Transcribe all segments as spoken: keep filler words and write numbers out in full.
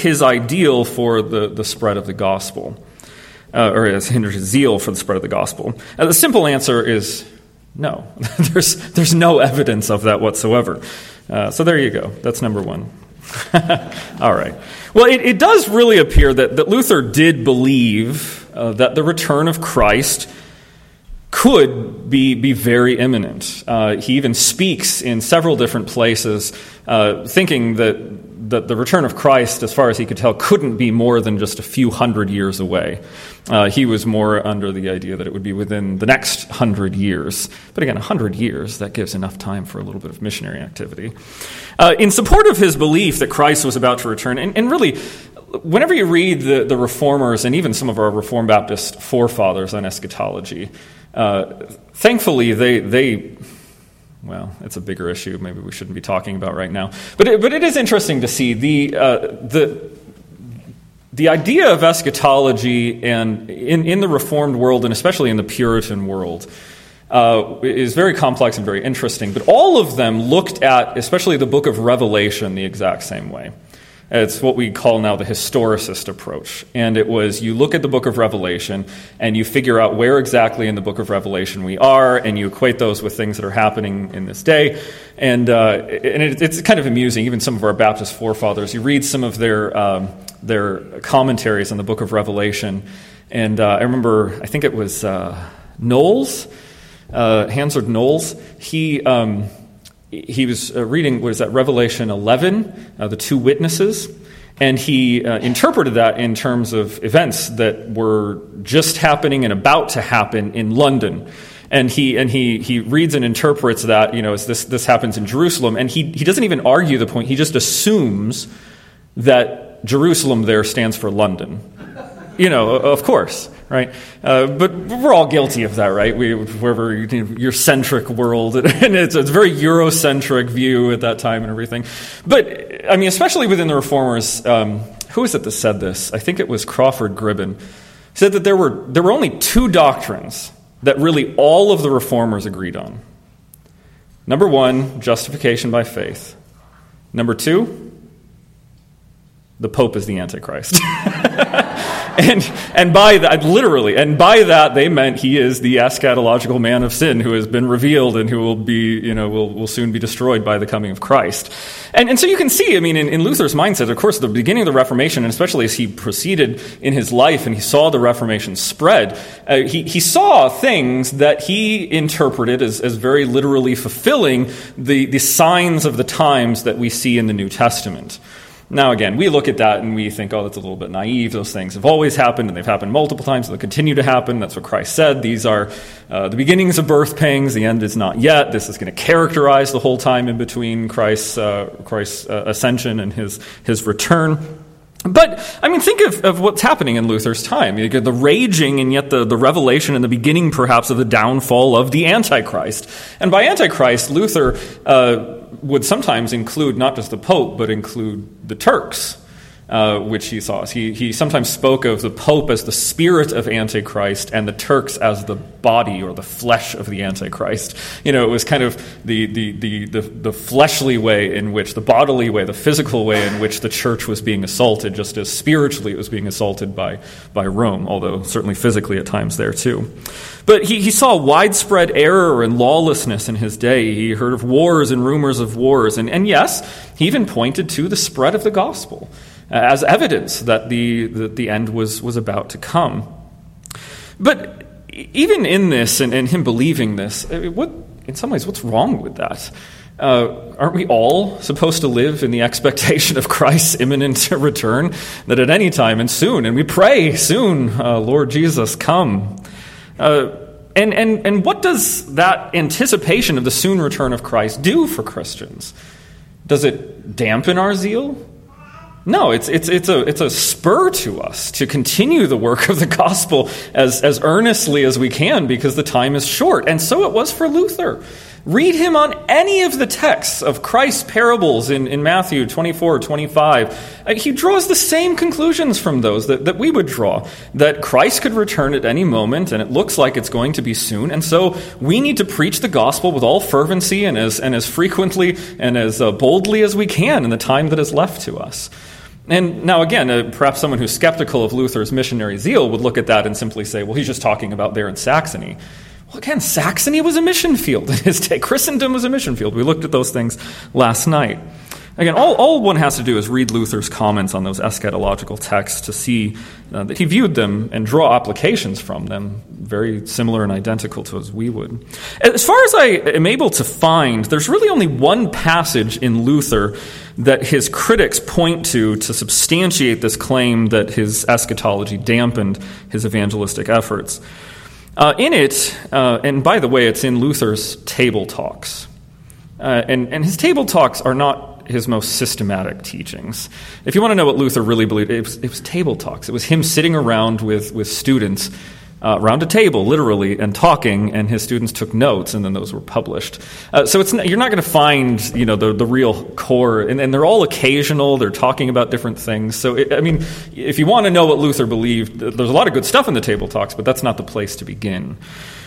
his ideal for the, the spread of the gospel, uh, or has hindered his zeal for the spread of the gospel? Uh, the simple answer is no. there's there's no evidence of that whatsoever. Uh, so there you go. That's number one. All right. Well, it, it does really appear that, that Luther did believe uh, that the return of Christ could be be very imminent. Uh, he even speaks in several different places, uh, thinking that that the return of Christ, as far as he could tell, couldn't be more than just a few hundred years away. Uh, he was more under the idea that it would be within the next hundred years. But again, a hundred years, that gives enough time for a little bit of missionary activity. Uh, in support of his belief that Christ was about to return, and, and really, whenever you read the, the Reformers and even some of our Reformed Baptist forefathers on eschatology, uh, thankfully they they... Well, it's a bigger issue. Maybe we shouldn't be talking about right now. But it, but it is interesting to see the uh, the the idea of eschatology, and in, in the Reformed world, and especially in the Puritan world, uh, is very complex and very interesting. But all of them looked at, especially the book of Revelation, the exact same way. It's what we call now the historicist approach. And it was, you look at the book of Revelation and you figure out where exactly in the book of Revelation we are, and you equate those with things that are happening in this day. And uh, and it, it's kind of amusing. Even some of our Baptist forefathers, you read some of their um, their commentaries on the book of Revelation. And uh, I remember, I think it was uh, Knowles, uh, Hansard Knowles. He... Um, He was uh, reading, what is that, Revelation eleven, uh, the two witnesses, and he uh, interpreted that in terms of events that were just happening and about to happen in London. And he and he he reads and interprets that, you know, as this this happens in Jerusalem, and he he doesn't even argue the point. He just assumes that Jerusalem there stands for London. You know, of course, right? Uh, but we're all guilty of that, right? We, wherever your centric world, and it's, it's a very Eurocentric view at that time and everything. But I mean, especially within the Reformers, um, who is it that said this? I think it was Crawford Gribben. Said that there were there were only two doctrines that really all of the Reformers agreed on. Number one, justification by faith. Number two, the Pope is the Antichrist. And and by that, literally, and by that they meant he is the eschatological man of sin who has been revealed and who will be, you know, will, will soon be destroyed by the coming of Christ. And and so you can see, I mean, in, in Luther's mindset, of course, at the beginning of the Reformation, and especially as he proceeded in his life and he saw the Reformation spread, uh, he, he saw things that he interpreted as, as very literally fulfilling the, the signs of the times that we see in the New Testament. Now, again, we look at that and we think, oh, that's a little bit naive. Those things have always happened, and they've happened multiple times, and they'll continue to happen. That's what Christ said. These are uh, the beginnings of birth pangs. The end is not yet. This is going to characterize the whole time in between Christ's, uh, Christ's uh, ascension and his, his return. But, I mean, think of, of what's happening in Luther's time. You get the raging and yet the, the revelation and the beginning, perhaps, of the downfall of the Antichrist. And by Antichrist, Luther uh, would sometimes include not just the Pope, but include the Turks, uh, which he saw. He, he sometimes spoke of the Pope as the spirit of Antichrist and the Turks as the body or the flesh of the Antichrist. You know, it was kind of the the the the, the fleshly way in which, the bodily way, the physical way in which the church was being assaulted, just as spiritually it was being assaulted by, by Rome, although certainly physically at times there too. But he, he saw widespread error and lawlessness in his day. He heard of wars and rumors of wars. And, and yes, he even pointed to the spread of the gospel as evidence that the, the, the end was, was about to come. But even in this, and, and him believing this, what in some ways, what's wrong with that? Uh, aren't we all supposed to live in the expectation of Christ's imminent return, that at any time and soon, and we pray soon, uh, Lord Jesus, come. Uh, and, and, and what does that anticipation of the soon return of Christ do for Christians? Does it dampen our zeal? No, it's it's it's a it's a spur to us to continue the work of the gospel as, as earnestly as we can, because the time is short. And so it was for Luther. Read him on any of the texts of Christ's parables in, in Matthew twenty-four, twenty-five. Uh, he draws the same conclusions from those that, that we would draw, that Christ could return at any moment, and it looks like it's going to be soon. And so we need to preach the gospel with all fervency and as and as frequently and as uh, boldly as we can in the time that is left to us. And now again, uh, perhaps someone who's skeptical of Luther's missionary zeal would look at that and simply say, well, he's just talking about there in Saxony. Well, again, Saxony was a mission field in his day. Christendom was a mission field. We looked at those things last night. Again, all, all one has to do is read Luther's comments on those eschatological texts to see uh, that he viewed them and draw applications from them very similar and identical to as we would. As far as I am able to find, there's really only one passage in Luther that his critics point to to substantiate this claim that his eschatology dampened his evangelistic efforts. Uh, in it, uh, and by the way, it's in Luther's Table Talks. Uh, and, and his Table Talks are not his most systematic teachings. If you want to know what Luther really believed, it was, it was table talks. It was him sitting around with, with students uh, around a table, literally, and talking, and his students took notes, and then those were published. Uh, so it's not, you're not going to find, you know, the, the real core, and, and they're all occasional. They're talking about different things. So, it, I mean, if you want to know what Luther believed, there's a lot of good stuff in the Table Talks, but that's not the place to begin.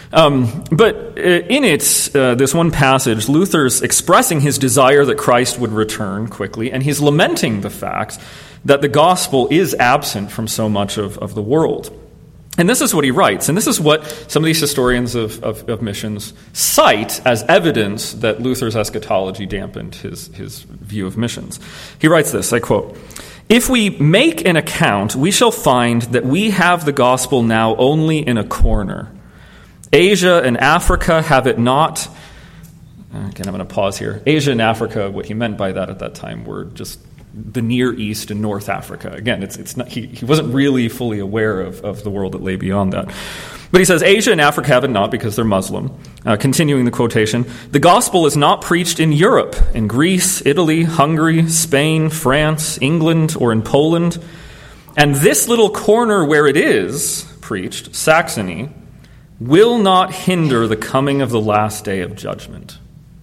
Um, but in it, uh, this one passage, Luther's expressing his desire that Christ would return quickly, and he's lamenting the fact that the gospel is absent from so much of, of the world. And this is what he writes, and this is what some of these historians of, of, of missions cite as evidence that Luther's eschatology dampened his, his view of missions. He writes this, I quote, "If we make an account, we shall find that we have the gospel now only in a corner. Asia and Africa have it not." Again, I'm going to pause here. Asia and Africa, what he meant by that at that time were just the Near East and North Africa. Again, it's it's not he, he wasn't really fully aware of, of the world that lay beyond that. But he says, Asia and Africa have it not because they're Muslim. Uh, continuing the quotation, "The gospel is not preached in Europe, in Greece, Italy, Hungary, Spain, France, England, or in Poland. And this little corner where it is preached, Saxony, will not hinder the coming of the last day of judgment."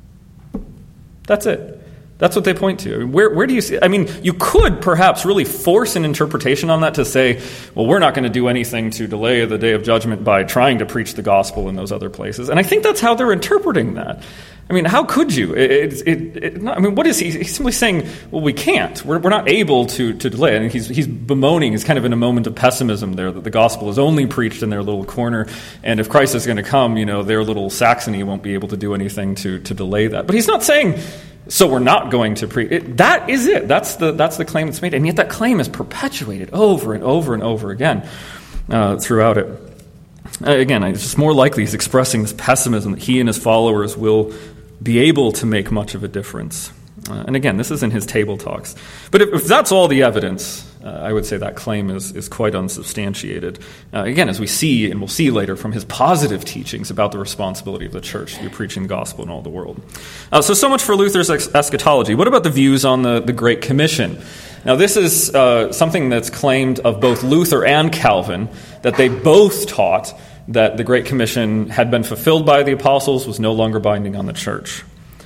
That's it. That's what they point to. Where, where do you see? I mean, you could perhaps really force an interpretation on that to say, well, we're not going to do anything to delay the day of judgment by trying to preach the gospel in those other places. And I think that's how they're interpreting that. I mean, how could you? It, it, it, it, not, I mean, what is he? He's simply saying, well, we can't. We're, we're not able to, to delay. And he's, he's bemoaning, he's kind of in a moment of pessimism there, that the gospel is only preached in their little corner. And if Christ is going to come, you know, their little Saxony won't be able to do anything to, to delay that. But he's not saying, so we're not going to preach. It, that is it. That's the, that's the claim that's made. And yet that claim is perpetuated over and over and over again uh, throughout it. Uh, again, it's just more likely he's expressing this pessimism that he and his followers will be able to make much of a difference. Uh, and again, this is in his Table Talks. But if, if that's all the evidence, uh, I would say that claim is, is quite unsubstantiated. Uh, again, as we see, and we'll see later, from his positive teachings about the responsibility of the church to be preaching the gospel in all the world. Uh, so, so much for Luther's ex- eschatology. What about the views on the, the Great Commission? Now, this is uh, something that's claimed of both Luther and Calvin, that they both taught that the Great Commission had been fulfilled by the apostles, was no longer binding on the church.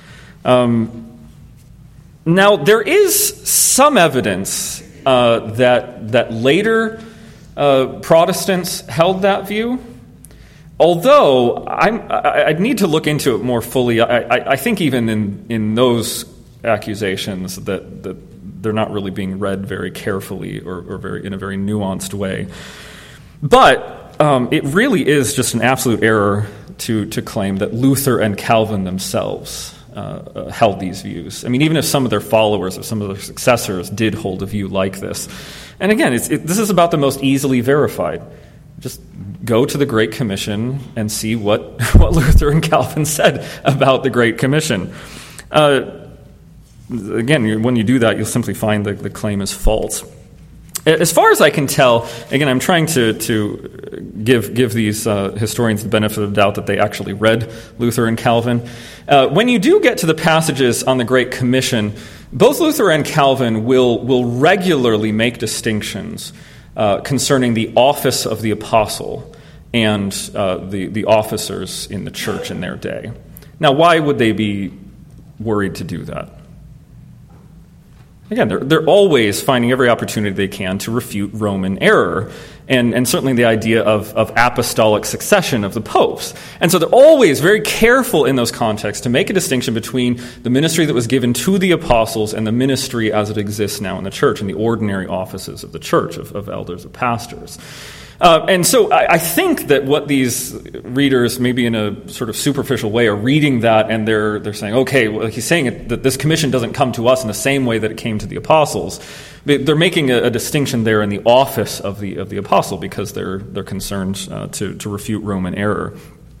Um, now, there is some evidence uh, that that later uh, Protestants held that view, although I'm, I, I need to look into it more fully. I, I, I think even in, in those accusations that, that they're not really being read very carefully or, or very in a very nuanced way. But Um, it really is just an absolute error to to claim that Luther and Calvin themselves uh, uh, held these views. I mean, even if some of their followers or some of their successors did hold a view like this. And again, it's, it, this is about the most easily verified. Just go to the Great Commission and see what, what Luther and Calvin said about the Great Commission. Uh, again, when you do that, you'll simply find that the claim is false. As far as I can tell, again, I'm trying to, to give give these uh, historians the benefit of the doubt that they actually read Luther and Calvin. Uh, when you do get to the passages on the Great Commission, both Luther and Calvin will, will regularly make distinctions uh, concerning the office of the apostle and uh, the, the officers in the church in their day. Now, why would they be worried to do that? Again, they're, they're always finding every opportunity they can to refute Roman error, and, and certainly the idea of, of apostolic succession of the popes. And so they're always very careful in those contexts to make a distinction between the ministry that was given to the apostles and the ministry as it exists now in the church, and the ordinary offices of the church, of, of elders, of pastors. Uh, and so I, I think that what these readers, maybe in a sort of superficial way, are reading that, and they're they're saying, okay, well, he's saying it, that this commission doesn't come to us in the same way that it came to the apostles. They're making a, a distinction there in the office of the of the apostle, because they're they're concerned uh, to to refute Roman error.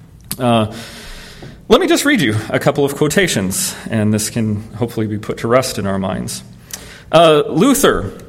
Uh, let me just read you a couple of quotations, and this can hopefully be put to rest in our minds. Uh, Luther.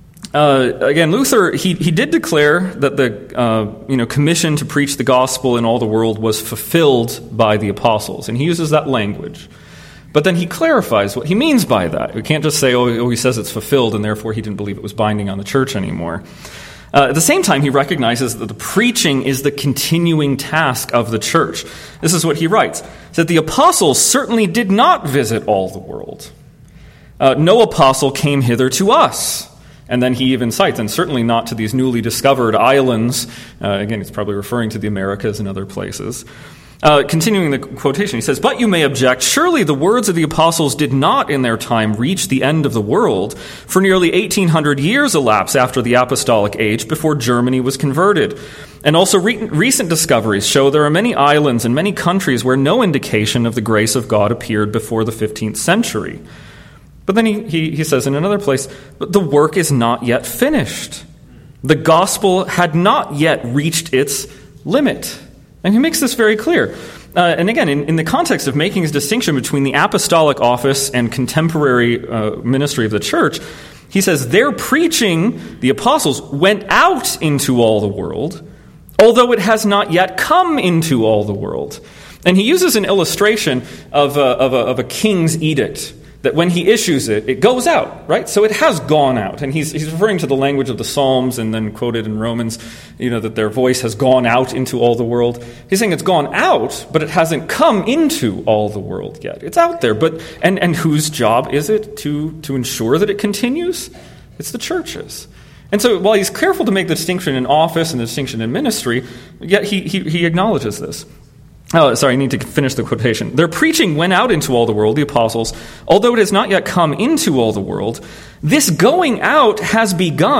Uh, again, Luther, he, he did declare that the uh, you know commission to preach the gospel in all the world was fulfilled by the apostles, and he uses that language. But then he clarifies what he means by that. We can't just say, oh, he says it's fulfilled, and therefore he didn't believe it was binding on the church anymore. Uh, at the same time, he recognizes that the preaching is the continuing task of the church. This is what he writes, that the apostles certainly did not visit all the world. Uh, no apostle came hither to us. And then he even cites, and certainly not to these newly discovered islands. Uh, again, he's probably referring to the Americas and other places. Uh, continuing the quotation, he says, "But you may object, surely the words of the apostles did not in their time reach the end of the world, for nearly eighteen hundred years elapsed after the apostolic age before Germany was converted. And also re- recent discoveries show there are many islands and many countries where no indication of the grace of God appeared before the fifteenth century. But then he, he, he says in another place, but the work is not yet finished. The gospel had not yet reached its limit." And he makes this very clear. Uh, and again, in, in the context of making his distinction between the apostolic office and contemporary uh, ministry of the church, he says their preaching, the apostles, went out into all the world, although it has not yet come into all the world. And he uses an illustration of a, of a, of a king's edict, that when he issues it, it goes out, right? So it has gone out. And he's he's referring to the language of the Psalms, and then quoted in Romans, you know, that their voice has gone out into all the world. He's saying it's gone out, but it hasn't come into all the world yet. It's out there, but and, and whose job is it to, to ensure that it continues? It's the church's. And so while he's careful to make the distinction in office and the distinction in ministry, yet he he, he acknowledges this. Oh, sorry, I need to finish the quotation. Their preaching went out into all the world, the apostles, although it has not yet come into all the world. This going out has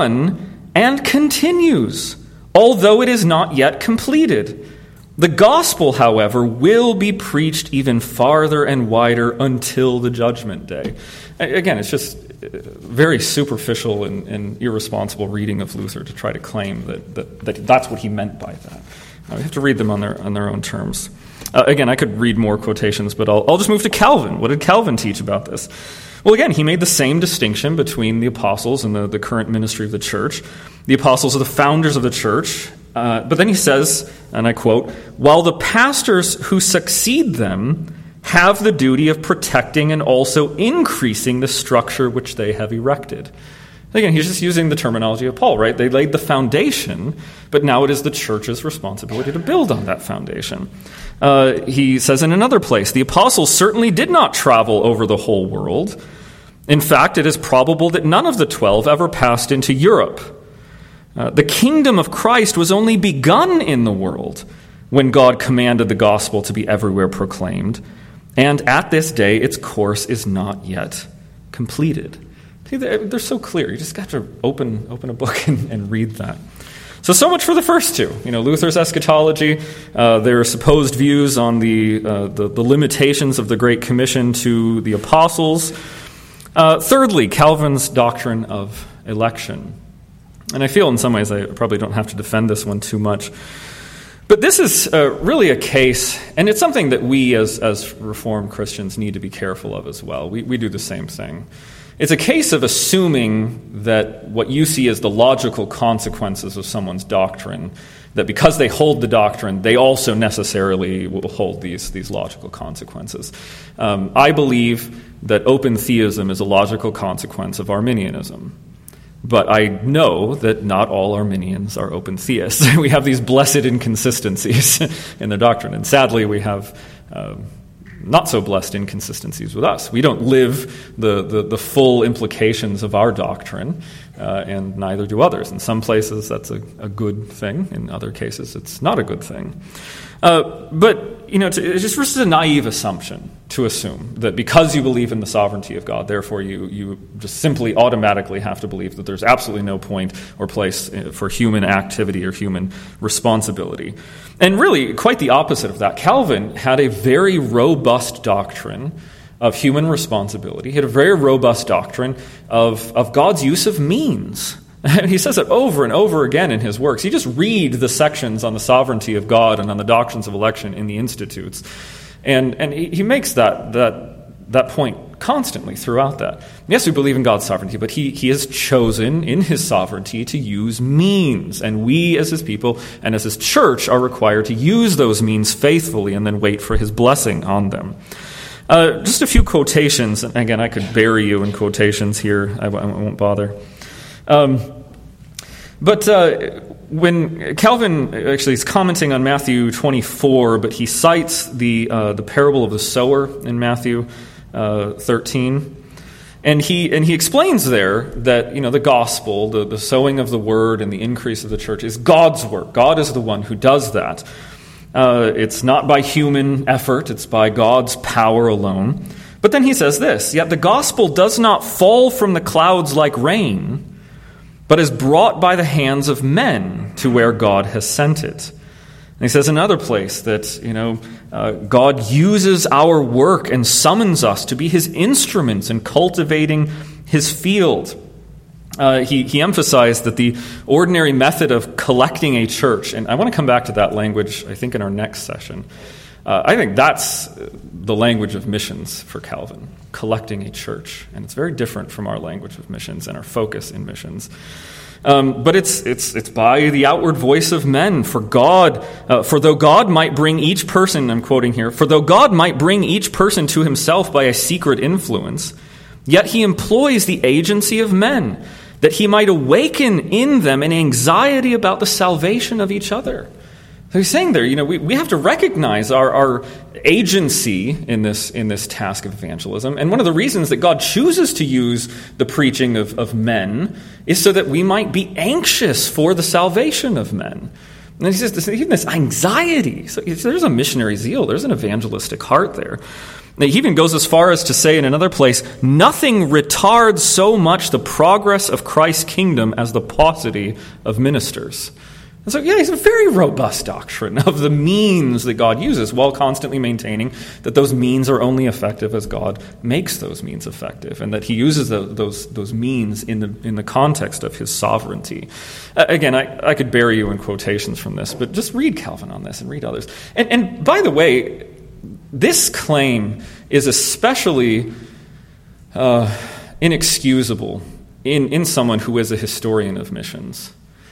begun and continues, although it is not yet completed. The gospel, however, will be preached even farther and wider until the judgment day. Again, it's just very superficial and, and irresponsible reading of Luther to try to claim that, that, that that's what he meant by that. Uh, we have to read them on their on their own terms. Uh, again, I could read more quotations, but I'll, I'll just move to Calvin. What did Calvin teach about this? Well, again, he made the same distinction between the apostles and the, the current ministry of the church. The apostles are the founders of the church, uh, but then he says, and I quote, "While the pastors who succeed them have the duty of protecting and also increasing the structure which they have erected." Again, he's just using the terminology of Paul, right? They laid the foundation, but now it is the church's responsibility to build on that foundation. Uh, he says in another place, "The apostles certainly did not travel over the whole world. In fact, it is probable that none of the twelve ever passed into Europe. Uh, the kingdom of Christ was only begun in the world when God commanded the gospel to be everywhere proclaimed, and at this day its course is not yet completed." See, they're so clear. You just got to open open a book and, and read that. So, so much for the first two. You know, Luther's eschatology, uh, their supposed views on the, uh, the the limitations of the Great Commission to the apostles. Uh, thirdly, Calvin's doctrine of election. And I feel in some ways I probably don't have to defend this one too much. But this is uh, really a case, and it's something that we as, as Reformed Christians need to be careful of as well. We, we do the same thing. It's a case of assuming that what you see as the logical consequences of someone's doctrine, that because they hold the doctrine, they also necessarily will hold these, these logical consequences. Um, I believe that open theism is a logical consequence of Arminianism. But I know that not all Arminians are open theists. We have these blessed inconsistencies in their doctrine. And sadly, we have... Uh, not so blessed inconsistencies with us. We don't live the, the, the full implications of our doctrine, uh, and neither do others. In some places, that's a, a good thing. In other cases, it's not a good thing. Uh, but, you know, it's, it's just a naive assumption to assume that because you believe in the sovereignty of God, therefore you, you just simply automatically have to believe that there's absolutely no point or place for human activity or human responsibility. And really, quite the opposite of that. Calvin had a very robust doctrine of human responsibility. He had a very robust doctrine of, of God's use of means. He says it over and over again in his works. You just read the sections on the sovereignty of God and on the doctrines of election in the Institutes. And and he, he makes that that that point constantly throughout that. Yes, we believe in God's sovereignty, but he, he has chosen in his sovereignty to use means. And we as his people and as his church are required to use those means faithfully and then wait for his blessing on them. Uh, just a few quotations. And again, I could bury you in quotations here. I, I won't bother. Um, but uh, when Calvin actually is commenting on Matthew twenty-four, but he cites the uh, the parable of the sower in Matthew uh, thirteen, and he and he explains there that, you know, the gospel, the, the sowing of the word and the increase of the church is God's work. God is the one who does that. Uh, it's not by human effort; it's by God's power alone. But then he says this: yet the gospel does not fall from the clouds like rain, but is brought by the hands of men to where God has sent it. And he says in another place that, you know, uh, God uses our work and summons us to be his instruments in cultivating his field. Uh, he, he emphasized that the ordinary method of collecting a church, and I want to come back to that language, I think, in our next session. Uh, I think that's the language of missions for Calvin, collecting a church. And it's very different from our language of missions and our focus in missions. Um, but it's it's it's by the outward voice of men. For God, uh, for though God might bring each person, I'm quoting here, for though God might bring each person to himself by a secret influence, yet he employs the agency of men, that he might awaken in them an anxiety about the salvation of each other. So he's saying there, you know, we, we have to recognize our, our agency in this in this task of evangelism. And one of the reasons that God chooses to use the preaching of, of men is so that we might be anxious for the salvation of men. And he says, this, even this anxiety. So there's a missionary zeal. There's an evangelistic heart there. He even goes as far as to say in another place, nothing retards so much the progress of Christ's kingdom as the paucity of ministers. And so, yeah, it's a very robust doctrine of the means that God uses, while constantly maintaining that those means are only effective as God makes those means effective, and that he uses the, those those means in the in the context of his sovereignty. Uh, again, I, I could bury you in quotations from this, but just read Calvin on this and read others. And, and by the way, this claim is especially uh, inexcusable in, in someone who is a historian of missions.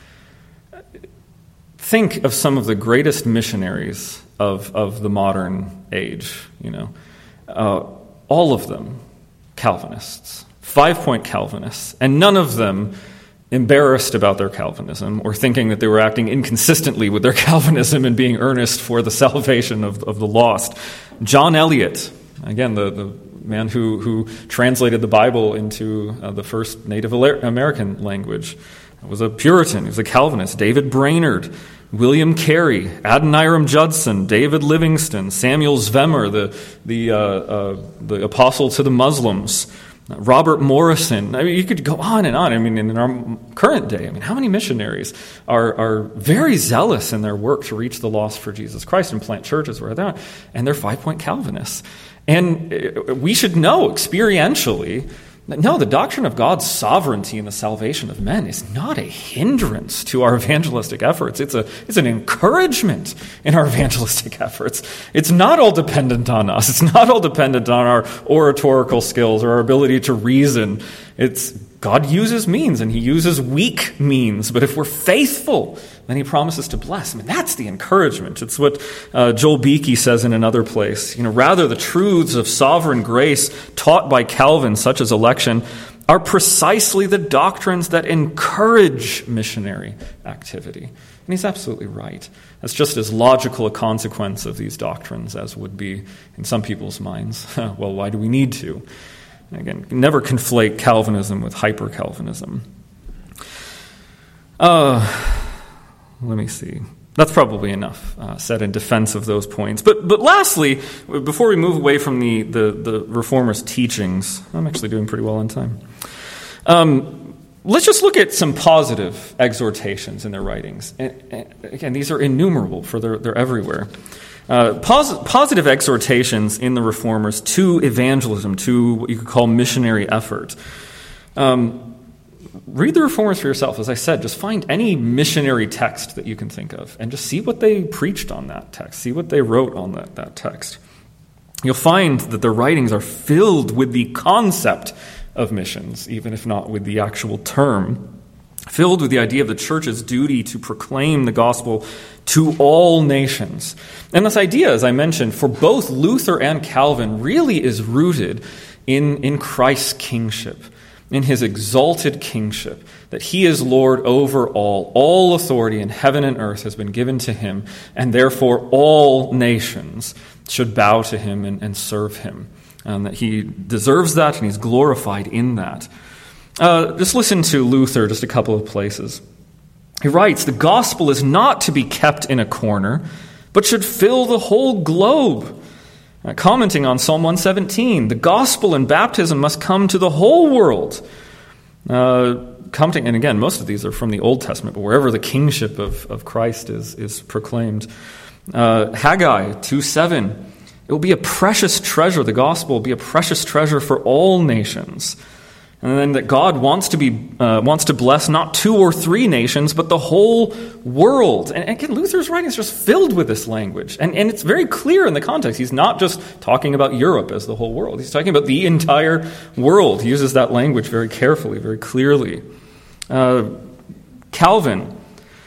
Think of some of the greatest missionaries of, of the modern age, you know. Uh, all of them Calvinists, five-point Calvinists, and none of them embarrassed about their Calvinism or thinking that they were acting inconsistently with their Calvinism and being earnest for the salvation of, of the lost. John Eliot, again, the, the man who, who translated the Bible into uh, the first Native American language, was a Puritan. He was a Calvinist. David Brainerd, William Carey, Adoniram Judson, David Livingston, Samuel Zwemer, the the uh, uh, the apostle to the Muslims, Robert Morrison. I mean, you could go on and on. I mean, in our current day, I mean, how many missionaries are are very zealous in their work to reach the lost for Jesus Christ and plant churches where they're at, and they're five-point Calvinists. And we should know experientially, no, the doctrine of God's sovereignty and the salvation of men is not a hindrance to our evangelistic efforts. It's a it's an encouragement in our evangelistic efforts. It's not all dependent on us. It's not all dependent on our oratorical skills or our ability to reason. It's God uses means, and he uses weak means. But if we're faithful, then he promises to bless. I mean, that's the encouragement. It's what uh, Joel Beakey says in another place. You know, rather, the truths of sovereign grace taught by Calvin, such as election, are precisely the doctrines that encourage missionary activity. And he's absolutely right. That's just as logical a consequence of these doctrines as would be in some people's minds. Well, why do we need to? Again, never conflate Calvinism with hyper-Calvinism. Uh, let me see. That's probably enough uh, said in defense of those points. But but lastly, before we move away from the, the, the Reformers' teachings, I'm actually doing pretty well on time. Um, let's just look at some positive exhortations in their writings. And, and again, these are innumerable, for they're, they're everywhere. Uh, pos- positive exhortations in the Reformers to evangelism, to what you could call missionary effort. Um, read the Reformers for yourself. As I said, just find any missionary text that you can think of and just see what they preached on that text, see what they wrote on that, that text. You'll find that their writings are filled with the concept of missions, even if not with the actual term, filled with the idea of the church's duty to proclaim the gospel to all nations. And this idea, as I mentioned, for both Luther and Calvin really is rooted in, in Christ's kingship, in his exalted kingship, that he is Lord over all. All authority in heaven and earth has been given to him, and therefore all nations should bow to him and, and serve him. And that he deserves that, and he's glorified in that. Uh, just listen to Luther, just a couple of places. He writes, "The gospel is not to be kept in a corner, but should fill the whole globe." Uh, commenting on Psalm one seventeen, "The gospel and baptism must come to the whole world." Uh, commenting, and again, most of these are from the Old Testament, but wherever the kingship of, of Christ is, is proclaimed. Uh, Haggai two seven, "It will be a precious treasure, the gospel will be a precious treasure for all nations." And then that God wants to be uh, wants to bless not two or three nations, but the whole world. And again, Luther's writing is just filled with this language. And, and it's very clear in the context. He's not just talking about Europe as the whole world. He's talking about the entire world. He uses that language very carefully, very clearly. Uh, Calvin,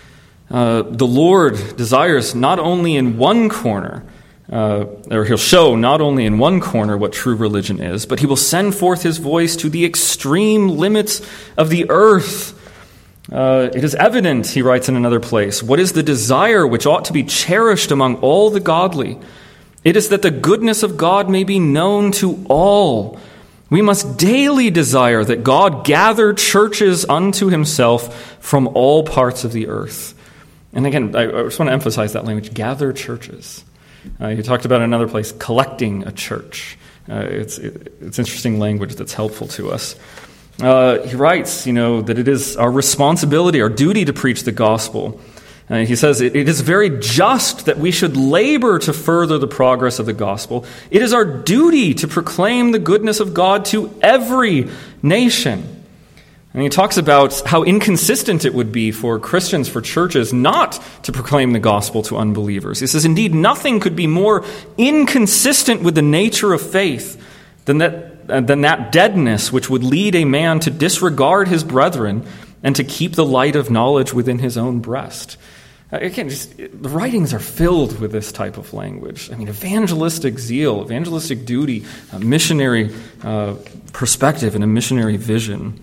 uh, the Lord desires not only in one corner, Uh, or he'll show not only in one corner what true religion is, but he will send forth his voice to the extreme limits of the earth. Uh, it is evident, he writes in another place, what is the desire which ought to be cherished among all the godly? It is that the goodness of God may be known to all. We must daily desire that God gather churches unto himself from all parts of the earth. And again, I, I just want to emphasize that language, gather churches. Uh, he talked about in another place, collecting a church. Uh, it's it, it's interesting language that's helpful to us. Uh, he writes, you know, that it is our responsibility, our duty to preach the gospel. Uh, he says, it, it is very just that we should labor to further the progress of the gospel. It is our duty to proclaim the goodness of God to every nation. And he talks about how inconsistent it would be for Christians, for churches, not to proclaim the gospel to unbelievers. He says, indeed, nothing could be more inconsistent with the nature of faith than that, uh, than that deadness which would lead a man to disregard his brethren and to keep the light of knowledge within his own breast. Uh, again, just, the writings are filled with this type of language. I mean, evangelistic zeal, evangelistic duty, a missionary uh, perspective, and a missionary vision.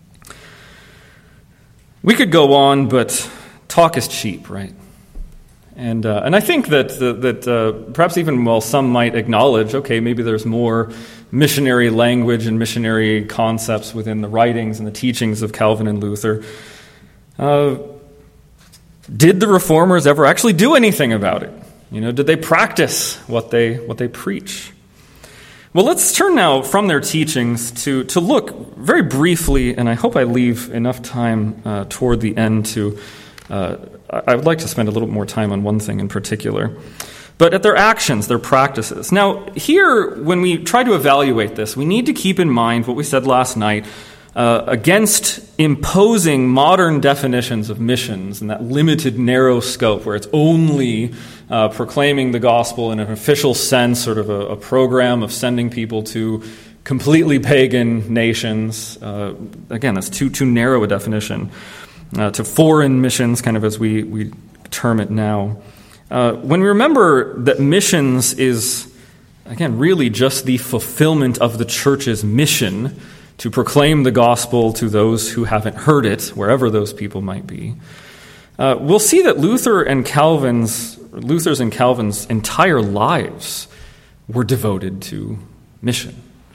We could go on, but talk is cheap, right? And uh, and I think that uh, that uh, perhaps even while some might acknowledge, okay, maybe there's more missionary language and missionary concepts within the writings and the teachings of Calvin and Luther, uh, did the Reformers ever actually do anything about it? You know, did they practice what they what they preach? Well, let's turn now from their teachings to, to look very briefly, and I hope I leave enough time uh, toward the end to, uh, I would like to spend a little more time on one thing in particular, but at their actions, their practices. Now, here, when we try to evaluate this, we need to keep in mind what we said last night uh, against imposing modern definitions of missions and that limited, narrow scope where it's only Uh, proclaiming the gospel in an official sense, sort of a, a program of sending people to completely pagan nations. Uh, again, that's too too narrow a definition. Uh, to foreign missions, kind of as we, we term it now. Uh, when we remember that missions is, again, really just the fulfillment of the church's mission to proclaim the gospel to those who haven't heard it, wherever those people might be. Uh, we'll see that Luther and Calvin's, Luther's and Calvin's entire lives were devoted to mission,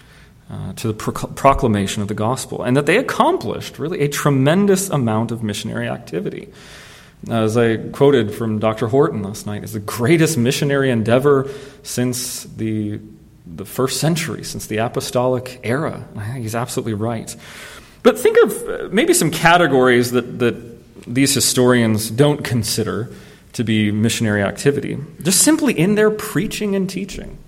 uh, to the pro- proclamation of the gospel, and that they accomplished really a tremendous amount of missionary activity. As I quoted from Doctor Horton last night, is the greatest missionary endeavor since the the first century, since the apostolic era. I think he's absolutely right. But think of maybe some categories that, that these historians don't consider to be missionary activity, just simply in their preaching and teaching.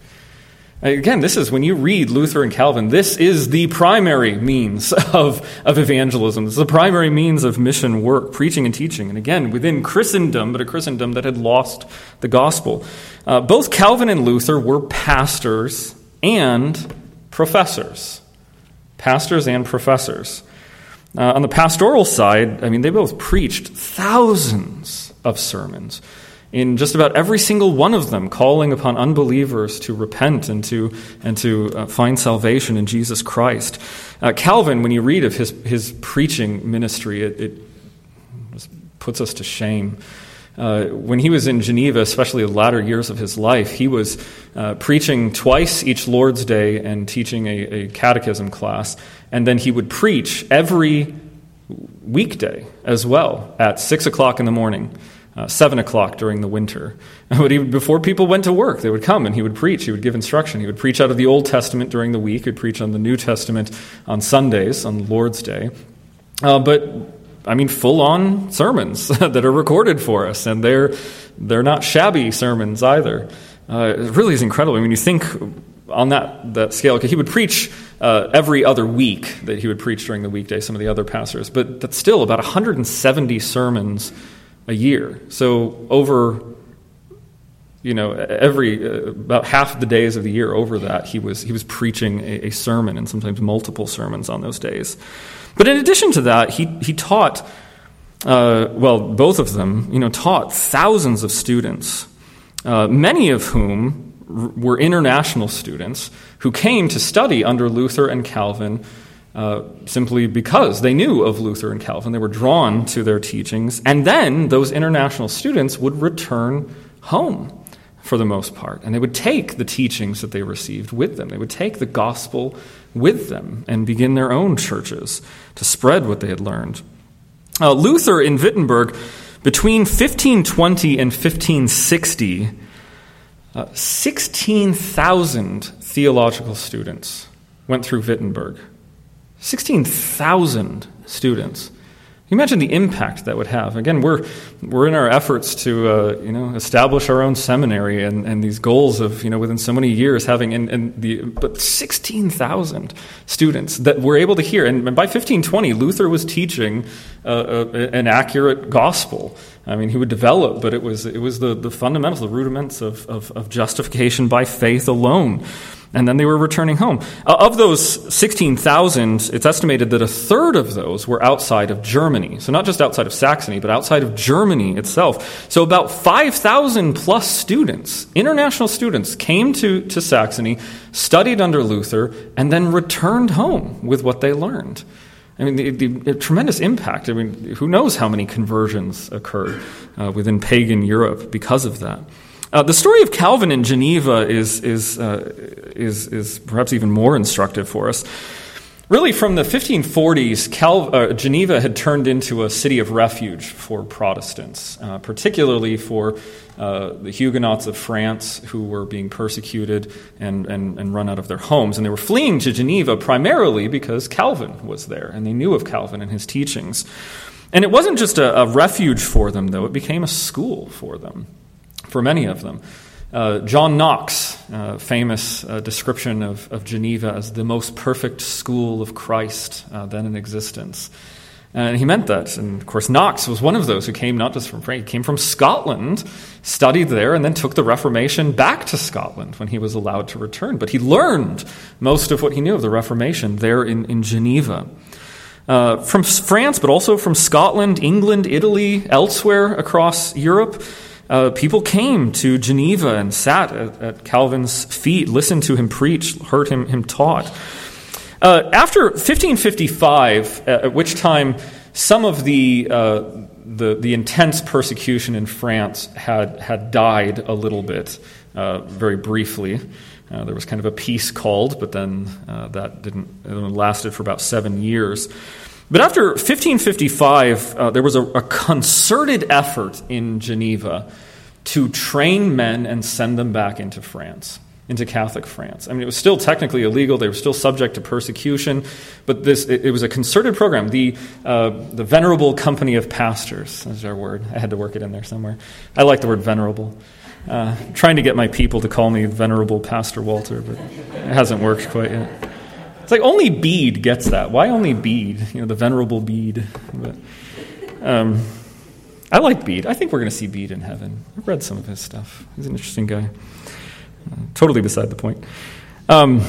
Again, this is when you read Luther and Calvin, this is the primary means of, of evangelism. This is the primary means of mission work, preaching and teaching. And again, within Christendom, but a Christendom that had lost the gospel. Uh, both Calvin and Luther were pastors and professors. Pastors and professors. Uh, on the pastoral side, I mean, they both preached thousands of sermons, in just about every single one of them, calling upon unbelievers to repent and to and to uh, find salvation in Jesus Christ. Uh, Calvin, when you read of his his preaching ministry, it, it just puts us to shame. Uh, when he was in Geneva, especially the latter years of his life, he was uh, preaching twice each Lord's Day and teaching a, a catechism class, and then he would preach every weekday as well at six o'clock in the morning. Uh, seven o'clock during the winter. But he, before people went to work, they would come and he would preach. He would give instruction. He would preach out of the Old Testament during the week. He would preach on the New Testament on Sundays, on Lord's Day. Uh, but, I mean, full-on sermons that are recorded for us, and they're they're not shabby sermons either. Uh, it really is incredible. I mean, you think on that, that scale, okay, he would preach uh, every other week that he would preach during the weekday, some of the other pastors, but that's still about one hundred seventy sermons a year. So over, you know, every uh, about half the days of the year over that, he was he was preaching a, a sermon, and sometimes multiple sermons on those days. But in addition to that, he he taught, uh, well, both of them, you know, taught thousands of students, uh, many of whom r- were international students who came to study under Luther and Calvin. Uh, simply because they knew of Luther and Calvin. They were drawn to their teachings. And then those international students would return home for the most part. And they would take the teachings that they received with them. They would take the gospel with them and begin their own churches to spread what they had learned. Uh, Luther in Wittenberg, between fifteen twenty and fifteen sixty, uh, sixteen thousand theological students went through Wittenberg. sixteen thousand students. Can you imagine the impact that would have? Again, we're we're in our efforts to uh, you know establish our own seminary and, and these goals of you know within so many years having and, and the but sixteen thousand students that were able to hear. And by fifteen twenty, Luther was teaching uh, uh, an accurate gospel. I mean, he would develop, but it was it was the, the fundamentals, the rudiments of, of, of justification by faith alone. And then they were returning home. Uh, of those sixteen thousand, it's estimated that a third of those were outside of Germany. So not just outside of Saxony, but outside of Germany itself. So about five thousand plus students, international students, came to, to Saxony, studied under Luther, and then returned home with what they learned. I mean, the, the, the tremendous impact. I mean, who knows how many conversions occurred uh, within pagan Europe because of that. Uh, the story of Calvin in Geneva is is, uh, is is perhaps even more instructive for us. Really, from the fifteen forties, Cal- uh, Geneva had turned into a city of refuge for Protestants, uh, particularly for uh, the Huguenots of France who were being persecuted and, and, and run out of their homes. And they were fleeing to Geneva primarily because Calvin was there, and they knew of Calvin and his teachings. And it wasn't just a, a refuge for them, though. It became a school for them. For many of them. Uh, John Knox, uh, famous uh, description of, of Geneva as the most perfect school of Christ uh, then in existence. And he meant that. And of course, Knox was one of those who came not just from France, he came from Scotland, studied there, and then took the Reformation back to Scotland when he was allowed to return. But he learned most of what he knew of the Reformation there in, in Geneva. Uh, from France, but also from Scotland, England, Italy, elsewhere across Europe, Uh, people came to Geneva and sat at, at Calvin's feet, listened to him preach, heard him, him taught. Uh, after fifteen fifty-five, at which time some of the uh, the, the intense persecution in France had had died a little bit, uh, very briefly. Uh, there was kind of a peace called, but then uh, that didn't it lasted for about seven years. But after fifteen fifty-five, uh, there was a, a concerted effort in Geneva to train men and send them back into France, into Catholic France. I mean, it was still technically illegal. They were still subject to persecution, but this it, it was a concerted program. The uh, the Venerable Company of Pastors, that's our word. I had to work it in there somewhere. I like the word venerable. Uh, trying to get my people to call me Venerable Pastor Walter, but it hasn't worked quite yet. It's like only Bede gets that. Why only Bede? You know, the Venerable Bede. But, um, I like Bede. I think we're going to see Bede in heaven. I've read some of his stuff. He's an interesting guy. Uh, totally beside the point. Um,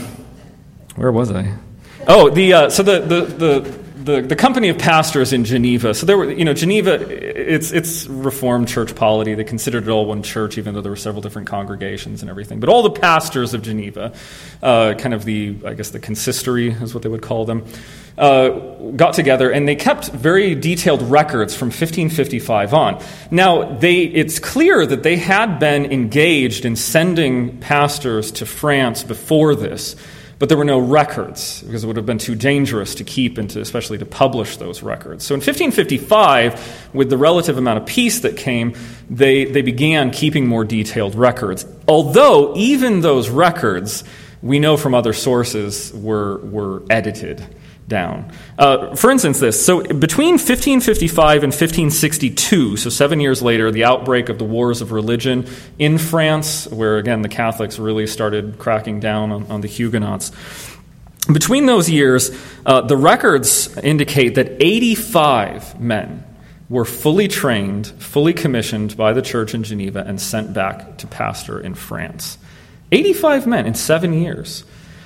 where was I? Oh, the uh, so the the the. The, the company of pastors in Geneva. So there were, you know, Geneva, it's it's Reformed church polity. They considered it all one church, even though there were several different congregations and everything. But all the pastors of Geneva, uh, kind of the, I guess the consistory is what they would call them, uh, got together and they kept very detailed records from fifteen fifty-five on. Now, they it's clear that they had been engaged in sending pastors to France before this. But there were no records because it would have been too dangerous to keep and to, especially to publish those records. So in fifteen fifty-five, with the relative amount of peace that came, they, they began keeping more detailed records. Although even those records, we know from other sources, were, were edited down. Uh, for instance, this. So between fifteen fifty-five and fifteen sixty-two, so seven years later, the outbreak of the Wars of Religion in France, where, again, the Catholics really started cracking down on, on the Huguenots. Between those years, uh, the records indicate that eighty-five men were fully trained, fully commissioned by the church in Geneva and sent back to pastor in France. eighty-five men in seven years.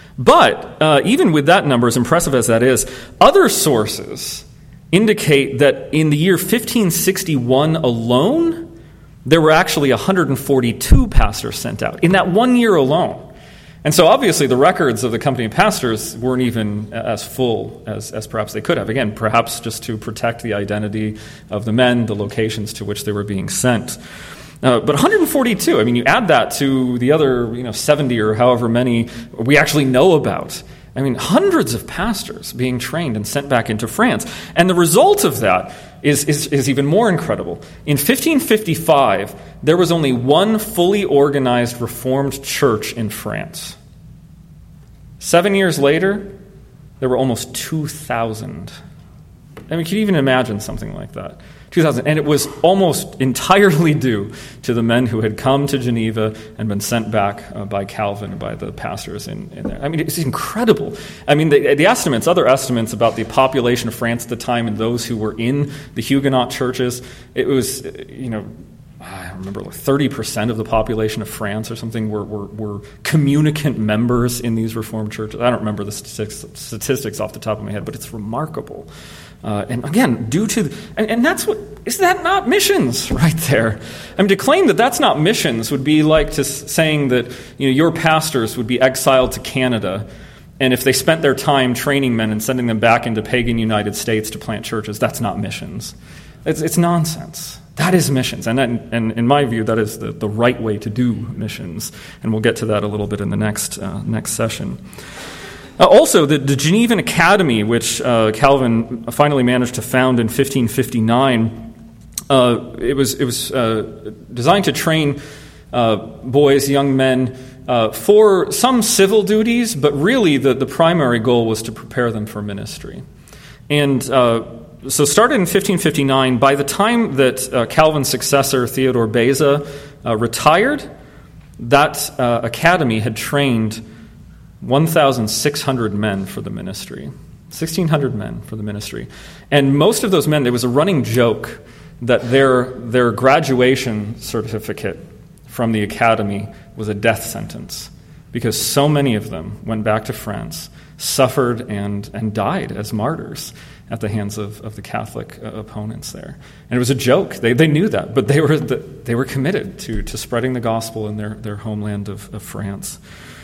But uh, even with that number, as impressive as that is, other sources indicate that in the year fifteen sixty-one alone, there were actually one hundred forty-two pastors sent out, in that one year alone. And so obviously the records of the company of pastors weren't even as full as, as perhaps they could have. Again, perhaps just to protect the identity of the men, the locations to which they were being sent. Uh, but one hundred forty-two, I mean, you add that to the other, you know, seventy or however many we actually know about. I mean, hundreds of pastors being trained and sent back into France. And the result of that is, is, is even more incredible. In fifteen fifty-five, there was only one fully organized Reformed church in France. Seven years later, there were almost two thousand. I mean, can you even imagine something like that? two thousand, and it was almost entirely due to the men who had come to Geneva and been sent back uh, by Calvin and by the pastors in, in there. I mean, it's incredible. I mean, the, the estimates, other estimates about the population of France at the time and those who were in the Huguenot churches, it was, you know, I remember like thirty percent of the population of France or something were, were, were communicant members in these Reformed churches. I don't remember the statistics, statistics off the top of my head, but it's remarkable. Uh, and again, due to, and, and that's what, is that not missions right there? I mean, to claim that that's not missions would be like to saying that, you know, your pastors would be exiled to Canada, and if they spent their time training men and sending them back into pagan United States to plant churches, that's not missions. It's, it's nonsense. That is missions. And, that, and in my view, that is the, the right way to do missions. And we'll get to that a little bit in the next uh, next session. Uh, also, the, the Genevan Academy, which uh, Calvin finally managed to found in fifteen fifty-nine, uh, it was it was uh, designed to train uh, boys, young men, uh, for some civil duties, but really the, the primary goal was to prepare them for ministry. And uh, so started in fifteen fifty-nine. By the time that uh, Calvin's successor, Theodore Beza, uh, retired, that uh, academy had trained one thousand six hundred men for the ministry. sixteen hundred men for the ministry. And most of those men, there was a running joke that their their graduation certificate from the academy was a death sentence because so many of them went back to France, suffered and, and died as martyrs at the hands of, of the Catholic uh, opponents there. And it was a joke. They they knew that, but they were the, they were committed to, to spreading the gospel in their, their homeland of, of France.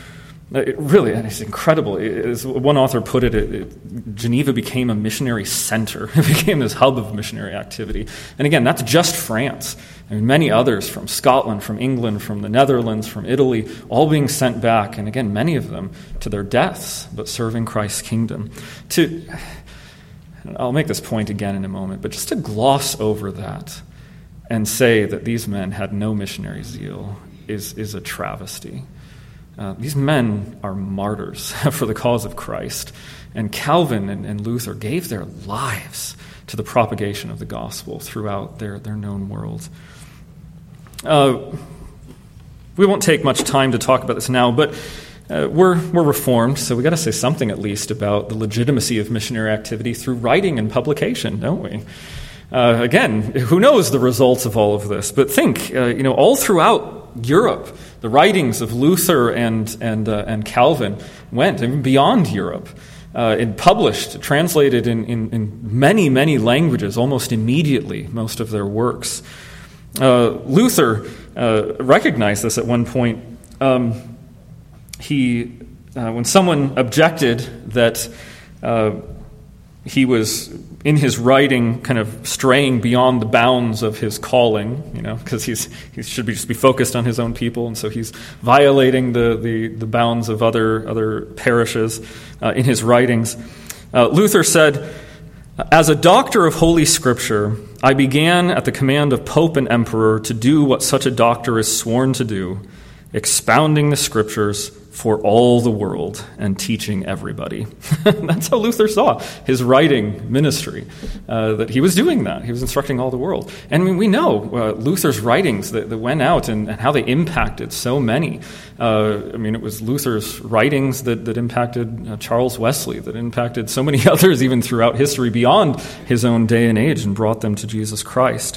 It really, it's incredible. As one author put it, it, it, Geneva became a missionary center. It became this hub of missionary activity. And again, that's just France. I mean, many others from Scotland, from England, from the Netherlands, from Italy, all being sent back, and again, many of them to their deaths, but serving Christ's kingdom. To, I'll make this point again in a moment, but just to gloss over that and say that these men had no missionary zeal is, is a travesty. Uh, these men are martyrs for the cause of Christ. And Calvin and, and Luther gave their lives to the propagation of the gospel throughout their, their known world. Uh, we won't take much time to talk about this now, but uh, we're, we're Reformed, so we've got to say something at least about the legitimacy of missionary activity through writing and publication, don't we? Uh, again, who knows the results of all of this? But think, uh, you know, all throughout Europe, the writings of Luther and and uh, and Calvin went even beyond Europe. Uh, and published, translated in, in, in many, many languages almost immediately, most of their works. Uh, Luther uh, recognized this at one point. Um, he, uh, when someone objected that uh, he was, in his writing, kind of straying beyond the bounds of his calling, you know, because he's he should be just be focused on his own people, and so he's violating the the, the bounds of other other parishes uh, in his writings. Uh, Luther said, "As a doctor of Holy Scripture, I began at the command of Pope and Emperor to do what such a doctor is sworn to do, expounding the Scriptures for all the world and teaching everybody." That's how Luther saw his writing ministry, uh, that he was doing that. He was instructing all the world. And I mean, we know uh, Luther's writings that, that went out and, and how they impacted so many. Uh, I mean, it was Luther's writings that, that impacted uh, Charles Wesley, that impacted so many others even throughout history beyond his own day and age and brought them to Jesus Christ.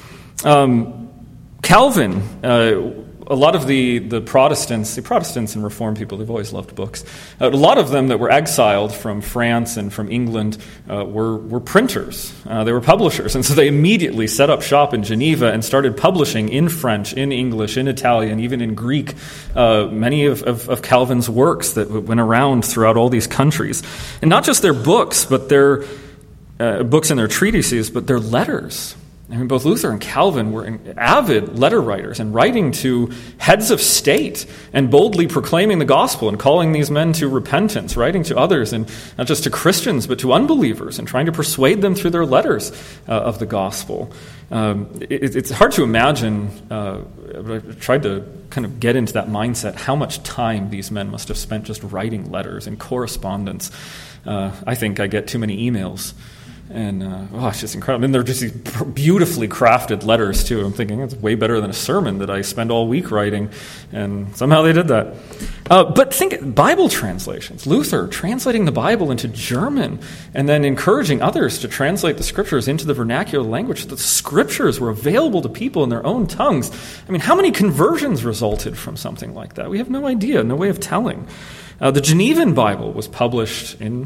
Um, Calvin... Uh, A lot of the, the Protestants, the Protestants and Reformed people, they've always loved books. Uh, a lot of them that were exiled from France and from England uh, were, were printers. Uh, they were publishers. And so they immediately set up shop in Geneva and started publishing in French, in English, in Italian, even in Greek, uh, many of, of, of Calvin's works that went around throughout all these countries. And not just their books, but their uh, books and their treatises, but their letters. I mean, both Luther and Calvin were avid letter writers and writing to heads of state and boldly proclaiming the gospel and calling these men to repentance, writing to others, and not just to Christians, but to unbelievers, and trying to persuade them through their letters uh, of the gospel. Um, it, it's hard to imagine, uh, I tried to kind of get into that mindset, how much time these men must have spent just writing letters and correspondence. Uh, I think I get too many emails. And, uh, oh, it's just incredible. I mean, they're just these beautifully crafted letters, too. I'm thinking, it's way better than a sermon that I spend all week writing. And somehow they did that. Uh, but think, Bible translations. Luther translating the Bible into German and then encouraging others to translate the Scriptures into the vernacular language. The Scriptures were available to people in their own tongues. I mean, how many conversions resulted from something like that? We have no idea, no way of telling. Uh, the Genevan Bible was published in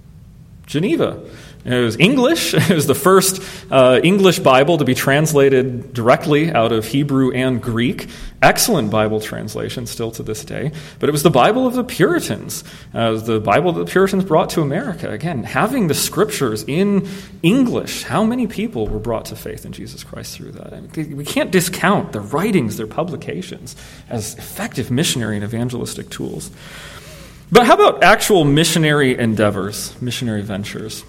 Geneva. It was English. It was the first uh, English Bible to be translated directly out of Hebrew and Greek. Excellent Bible translation still to this day. But it was the Bible of the Puritans. Uh, it was the Bible that the Puritans brought to America. Again, having the Scriptures in English, how many people were brought to faith in Jesus Christ through that? I mean, we can't discount their writings, their publications, as effective missionary and evangelistic tools. But how about actual missionary endeavors, missionary ventures?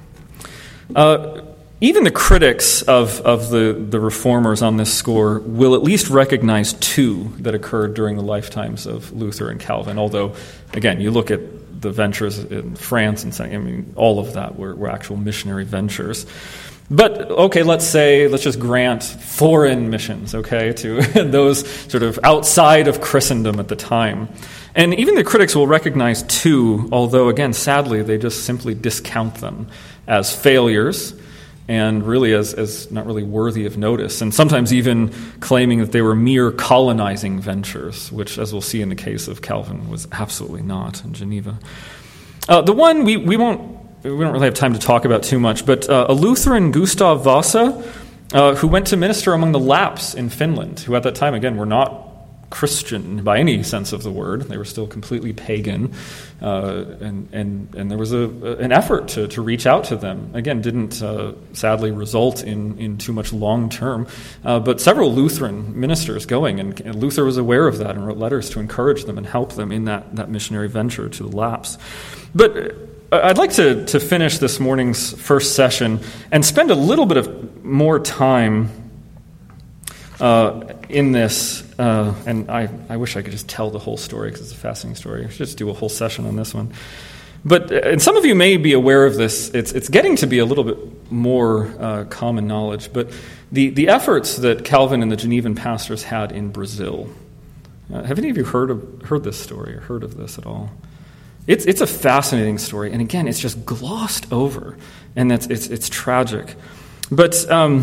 Uh, even the critics of, of the, the reformers on this score will at least recognize two that occurred during the lifetimes of Luther and Calvin, although, again, you look at the ventures in France and saying, I mean, all of that were, were actual missionary ventures. But, okay, let's say, let's just grant foreign missions, okay, to those sort of outside of Christendom at the time. And even the critics will recognize two, although, again, sadly, they just simply discount them as failures and really as, as not really worthy of notice, and sometimes even claiming that they were mere colonizing ventures, which, as we'll see in the case of Calvin, was absolutely not in Geneva. Uh, the one we, we won't we don't really have time to talk about too much, but uh, a Lutheran, Gustav Vasa, uh, who went to minister among the Lapps in Finland, who at that time, again, were not Christian by any sense of the word. They were still completely pagan, uh, and and and there was a an effort to to reach out to them. Again, didn't uh, sadly result in in too much long term, uh, but several Lutheran ministers going, and, and Luther was aware of that and wrote letters to encourage them and help them in that that missionary venture to the Lapps. But I'd like to to finish this morning's first session and spend a little bit of more time Uh, in this, uh, and I, I wish I could just tell the whole story because it's a fascinating story. I should just do a whole session on this one. But, uh, and some of you may be aware of this, it's it's getting to be a little bit more uh, common knowledge, but the, the efforts that Calvin and the Genevan pastors had in Brazil. Uh, have any of you heard of, heard this story or heard of this at all? It's it's a fascinating story, and again, it's just glossed over, and it's it's, it's tragic. But um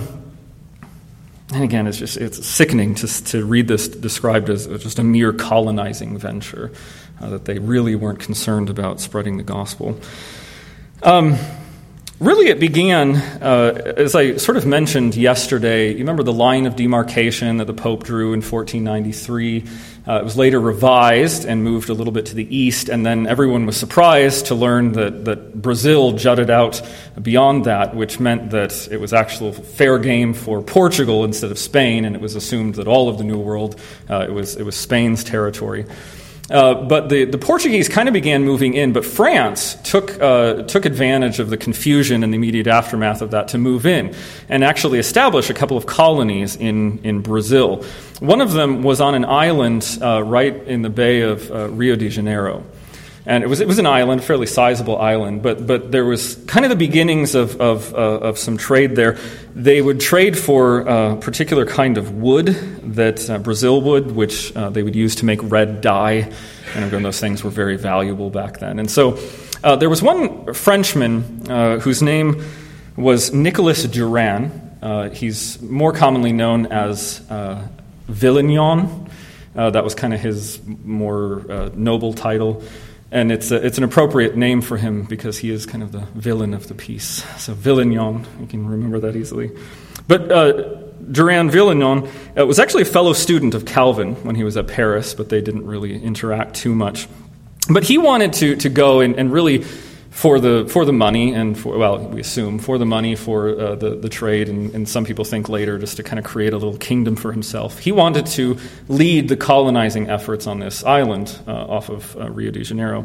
And again, it's just it's sickening to to read this described as just a mere colonizing venture, uh, that they really weren't concerned about spreading the gospel. Um, really, it began, uh, as I sort of mentioned yesterday, you remember the line of demarcation that the Pope drew in fourteen ninety-three. Uh, it was later revised and moved a little bit to the east, and then everyone was surprised to learn that, that Brazil jutted out beyond that, which meant that it was actual fair game for Portugal instead of Spain, and it was assumed that all of the New World, uh, it was it was Spain's territory. Uh, but the, the Portuguese kind of began moving in, but France took uh, took advantage of the confusion and the immediate aftermath of that to move in and actually establish a couple of colonies in, in Brazil. One of them was on an island uh, right in the Bay of uh, Rio de Janeiro. And it was it was an island, a fairly sizable island, but but there was kind of the beginnings of of, uh, of some trade there. They would trade for a particular kind of wood that uh, Brazil wood, which uh, they would use to make red dye. And again, those things were very valuable back then. And so uh, there was one Frenchman uh, whose name was Nicolas Duran. Uh, he's more commonly known as uh, Villignon. Uh, that was kind of his more uh, noble title. And it's a, it's an appropriate name for him because he is kind of the villain of the piece. So Villignon, you can remember that easily. But uh, Duran Villignon uh, was actually a fellow student of Calvin when he was at Paris, but they didn't really interact too much. But he wanted to to go and, and really for the for the money and for, well, we assume for the money for uh, the the trade, and, and some people think later just to kind of create a little kingdom for himself. He wanted to lead the colonizing efforts on this island uh, off of uh, Rio de Janeiro,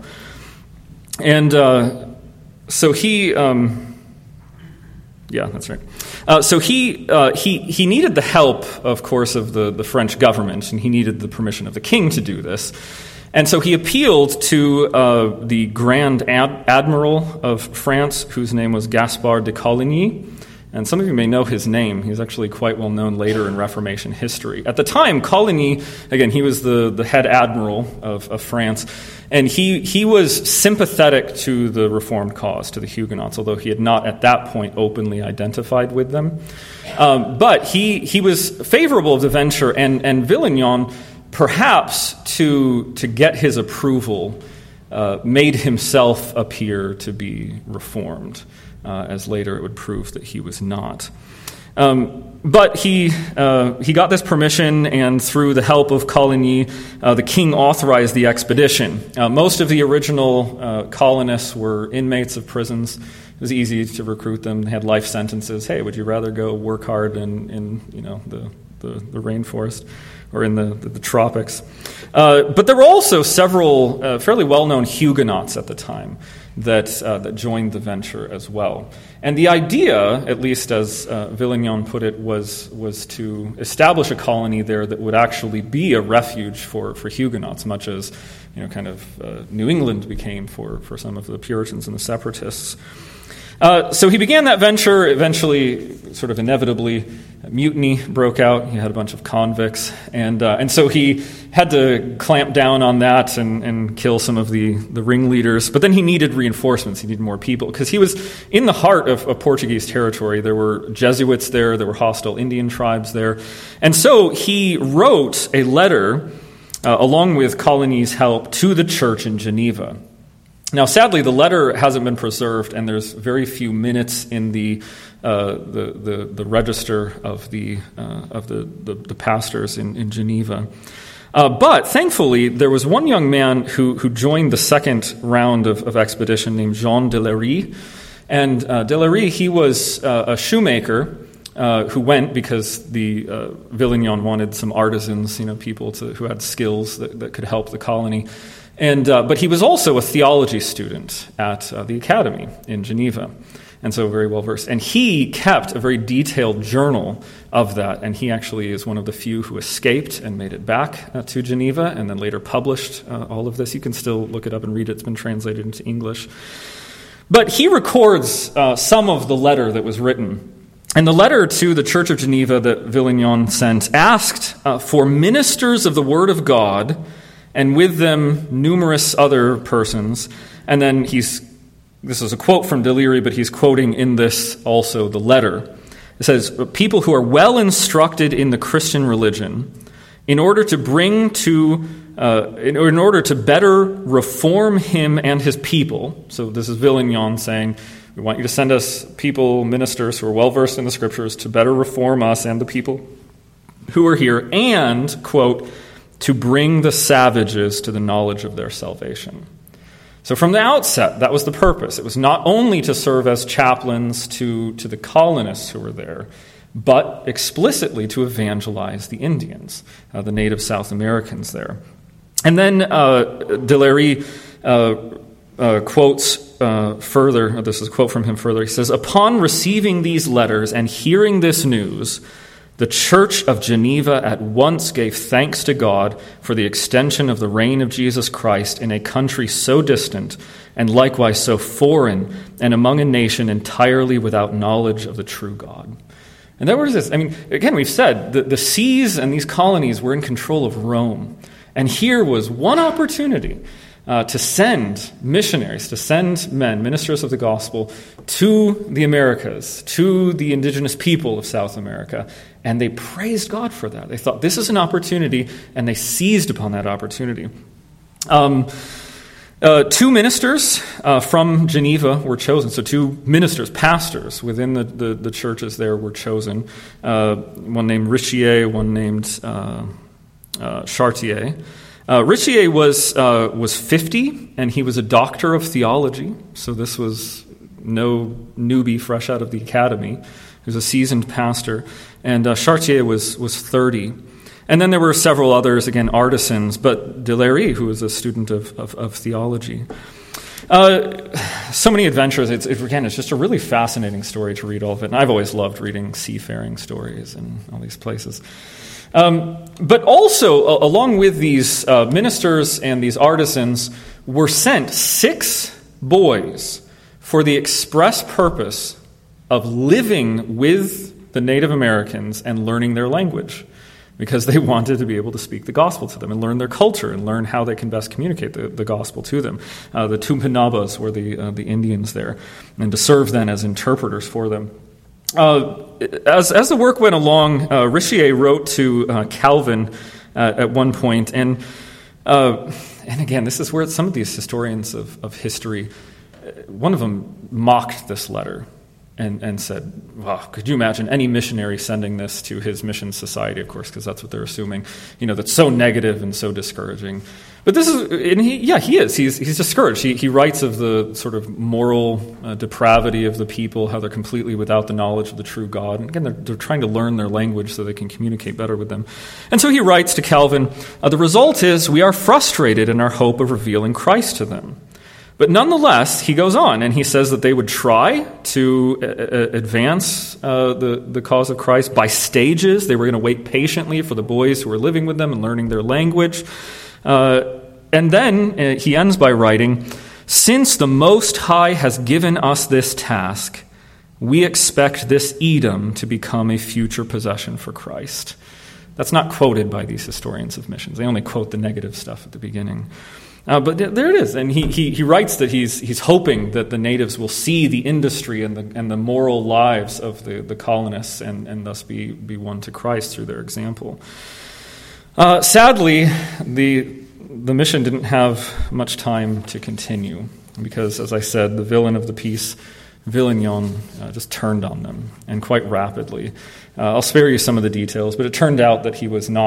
and uh, so he, um, yeah, that's right. Uh, so he uh, he he needed the help, of course, of the the French government, and he needed the permission of the king to do this. And so he appealed to uh, the Grand Ad- Admiral of France, whose name was Gaspard de Coligny. And some of you may know his name. He's actually quite well known later in Reformation history. At the time, Coligny, again, he was the, the head admiral of, of France, and he, he was sympathetic to the Reformed cause, to the Huguenots, although he had not at that point openly identified with them. Um, but he, he was favorable of the venture, and, and Villignon, perhaps to to get his approval, uh, made himself appear to be reformed, uh, as later it would prove that he was not. Um, but he uh, he got this permission, and through the help of Coligny, uh, the king authorized the expedition. Uh, most of the original uh, colonists were inmates of prisons. It was easy to recruit them. They had life sentences. Hey, would you rather go work hard in, in you know the, the, the rainforest or in the, the, the tropics? Uh, but there were also several uh, fairly well-known Huguenots at the time that uh, that joined the venture as well. And the idea, at least as uh, Villignon put it, was was to establish a colony there that would actually be a refuge for, for Huguenots, much as you know, kind of uh, New England became for, for some of the Puritans and the Separatists. Uh, so he began that venture. Eventually, sort of inevitably, mutiny broke out. He had a bunch of convicts, and uh, and so he had to clamp down on that and, and kill some of the, the ringleaders. But then he needed reinforcements. He needed more people because he was in the heart of, of Portuguese territory. There were Jesuits there. There were hostile Indian tribes there, and so he wrote a letter, uh, along with Coligny's help, to the church in Geneva. Now, sadly, the letter hasn't been preserved, and there's very few minutes in the uh, the, the the register of the uh, of the, the, the pastors in, in Geneva. Uh, but thankfully, there was one young man who, who joined the second round of, of expedition named Jean de Lery. And uh, de Lery, he was uh, a shoemaker uh, who went because the uh, Villignon wanted some artisans, you know, people to, who had skills that, that could help the colony. And uh, but he was also a theology student at uh, the academy in Geneva, and so very well versed. And he kept a very detailed journal of that, and he actually is one of the few who escaped and made it back uh, to Geneva, and then later published uh, all of this. You can still look it up and read it. It's been translated into English. But he records uh, some of the letter that was written. And the letter to the Church of Geneva that Villignon sent asked uh, for ministers of the Word of God, and with them numerous other persons. And then he's, this is a quote from de Lery, but he's quoting in this also the letter. It says, people who are well instructed in the Christian religion, in order to bring to, uh, in, in order to better reform him and his people. So this is Villignon saying, we want you to send us people, ministers who are well versed in the Scriptures to better reform us and the people who are here, and, quote, to bring the savages to the knowledge of their salvation. So from the outset, that was the purpose. It was not only to serve as chaplains to, to the colonists who were there, but explicitly to evangelize the Indians, uh, the native South Americans there. And then uh, de Lery uh, uh, quotes uh, further, this is a quote from him further, he says, upon receiving these letters and hearing this news, the Church of Geneva at once gave thanks to God for the extension of the reign of Jesus Christ in a country so distant and likewise so foreign and among a nation entirely without knowledge of the true God. And there was this, I mean, again, we've said that the seas and these colonies were in control of Rome. And here was one opportunity uh, to send missionaries, to send men, ministers of the gospel, to the Americas, to the indigenous people of South America. And they praised God for that. They thought, this is an opportunity, and they seized upon that opportunity. Um, uh, two ministers uh, from Geneva were chosen. So two ministers, pastors within the, the, the churches there were chosen. Uh, one named Richier, one named uh, uh, Chartier. Uh, Richier was, uh, was fifty, and he was a doctor of theology. So this was no newbie fresh out of the academy. He was a seasoned pastor. And uh, Chartier was, was thirty. And then there were several others, again, artisans, but de Lery, who was a student of, of, of theology. Uh, so many adventures. It's, it, again, it's just a really fascinating story to read all of it. And I've always loved reading seafaring stories and all these places. Um, but also, uh, along with these uh, ministers and these artisans, were sent six boys for the express purpose of living with the Native Americans and learning their language, because they wanted to be able to speak the gospel to them and learn their culture and learn how they can best communicate the, the gospel to them. Uh, the Tumpanabas were the uh, the Indians there, and to serve then as interpreters for them. Uh, as as the work went along, uh, Richier wrote to uh, Calvin uh, at one point, and uh, and again, this is where some of these historians of, of history, one of them mocked this letter. And, and said, well, could you imagine any missionary sending this to his mission society, of course, because that's what they're assuming, you know, that's so negative and so discouraging. But this is, and he, yeah, he is. He's he's discouraged. He, he writes of the sort of moral uh, depravity of the people, how they're completely without the knowledge of the true God. And again, they're, they're trying to learn their language so they can communicate better with them. And so he writes to Calvin, uh, the result is we are frustrated in our hope of revealing Christ to them. But nonetheless, he goes on, and he says that they would try to uh, advance uh, the, the cause of Christ by stages. They were going to wait patiently for the boys who were living with them and learning their language. Uh, and then uh, he ends by writing, since the Most High has given us this task, we expect this Edom to become a future possession for Christ. That's not quoted by these historians of missions. They only quote the negative stuff at the beginning. Uh, but th- there it is, and he, he he writes that he's he's hoping that the natives will see the industry and the and the moral lives of the, the colonists and, and thus be, be won to Christ through their example. Uh, sadly, the the mission didn't have much time to continue because, as I said, the villain of the piece, Villignon, uh, just turned on them, and quite rapidly. Uh, I'll spare you some of the details, but it turned out that he was not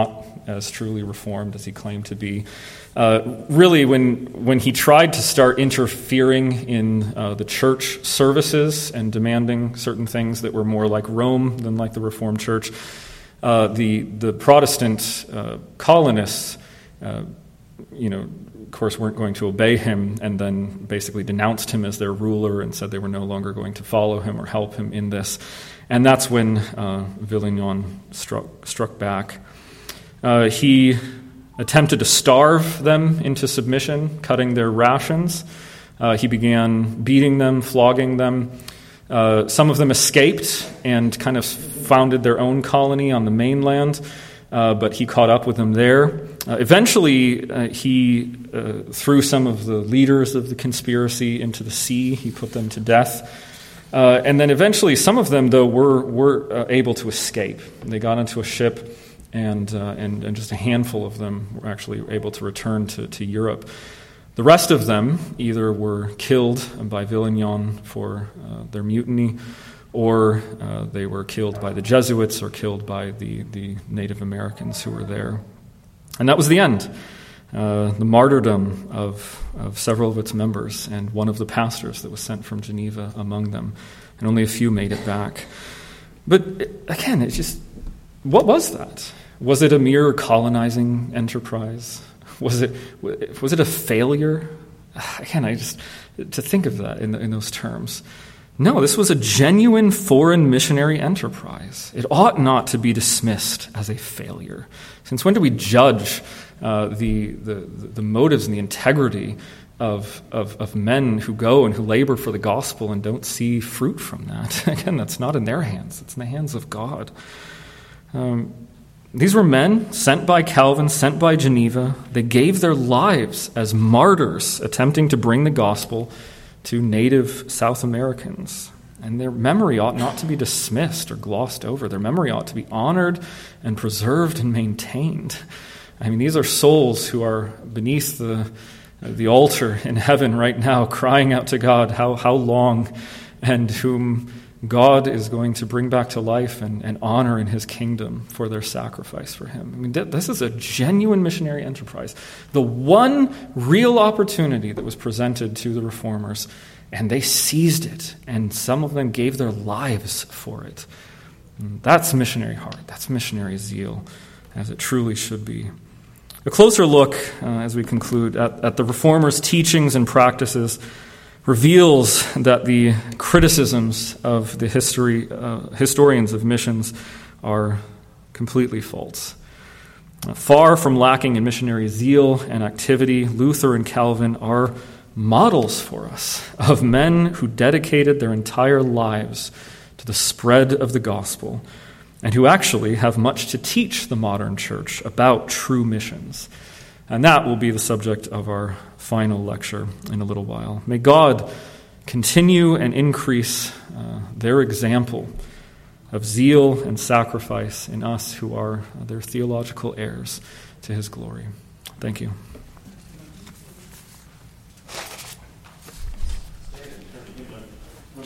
as truly reformed as he claimed to be. Uh, really, when when he tried to start interfering in uh, the church services and demanding certain things that were more like Rome than like the Reformed Church, uh, the the Protestant uh, colonists, uh, you know, of course, weren't going to obey him, and then basically denounced him as their ruler and said they were no longer going to follow him or help him in this. And that's when uh, Villegnon struck struck back. Uh, he attempted to starve them into submission, cutting their rations. Uh, he began beating them, flogging them. Uh, some of them escaped and kind of founded their own colony on the mainland, uh, but he caught up with them there. Uh, eventually, uh, he uh, threw some of the leaders of the conspiracy into the sea. He put them to death. Uh, and then eventually, some of them, though, were, were uh, able to escape. They got into a ship, and, uh, and and just a handful of them were actually able to return to, to Europe. The rest of them either were killed by Villegnon for uh, their mutiny, or uh, they were killed by the Jesuits or killed by the, the Native Americans who were there. And that was the end, uh, the martyrdom of, of several of its members and one of the pastors that was sent from Geneva among them. And only a few made it back. But again, it's just, what was that? Was it a mere colonizing enterprise? Was it was it a failure? Again, I just, to think of that in, in those terms. No, this was a genuine foreign missionary enterprise. It ought not to be dismissed as a failure. Since when do we judge uh, the, the the motives and the integrity of, of of men who go and who labor for the gospel and don't see fruit from that? Again, that's not in their hands. It's in the hands of God. Um, these were men sent by Calvin, sent by Geneva. They gave their lives as martyrs attempting to bring the gospel to native South Americans. And their memory ought not to be dismissed or glossed over. Their memory ought to be honored and preserved and maintained. I mean, these are souls who are beneath the the altar in heaven right now, crying out to God, how, how long, and whom God is going to bring back to life and, and honor in his kingdom for their sacrifice for him. I mean, th- this is a genuine missionary enterprise. The one real opportunity that was presented to the reformers, and they seized it, and some of them gave their lives for it. And that's missionary heart. That's missionary zeal, as it truly should be. A closer look, uh, as we conclude, at, at the reformers' teachings and practices reveals that the criticisms of the history uh, historians of missions are completely false. Uh, far from lacking in missionary zeal and activity, Luther and Calvin are models for us of men who dedicated their entire lives to the spread of the gospel and who actually have much to teach the modern church about true missions. And that will be the subject of our final lecture in a little while. May God continue and increase uh, their example of zeal and sacrifice in us who are their theological heirs to his glory. Thank you.